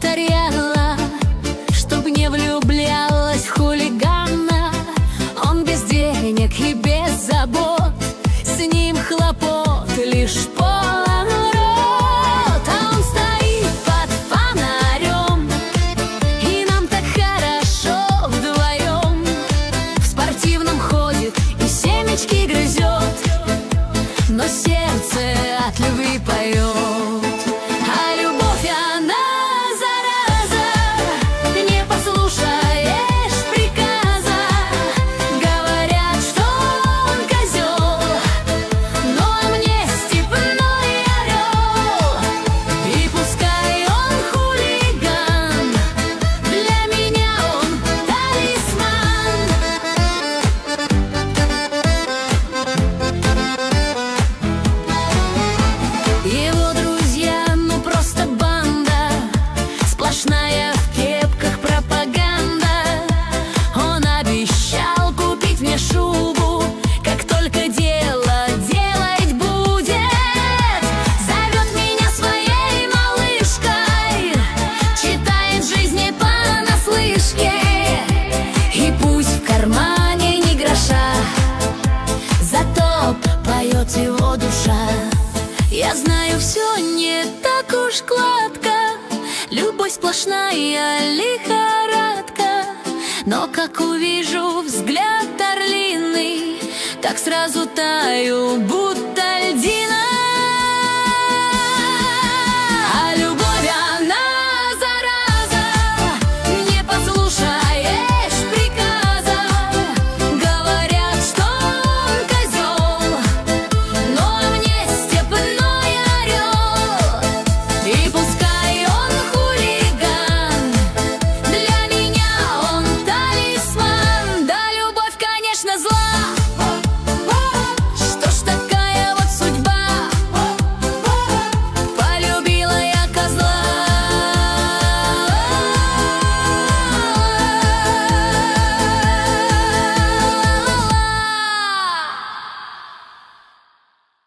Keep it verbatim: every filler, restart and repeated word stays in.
повторяла, чтоб не влюблялась в хулигана. Он без денег и без забот, с ним хлопот лишь полон рот. А он стоит под фонарем, и нам так хорошо вдвоем. В спортивном ходит и семечки грызет, но сердце от любви поет. В кепках пропаганда. Он обещал купить мне шубу, как только дело делать будет. Зовет меня своей малышкой, читает жизни понаслышке. И пусть в кармане ни гроша, зато поет его душа. Я знаю, все не так уж гладко, любовь сплошная лихорадка. Но как увижу взгляд орлиный, так сразу таю, будто льдина.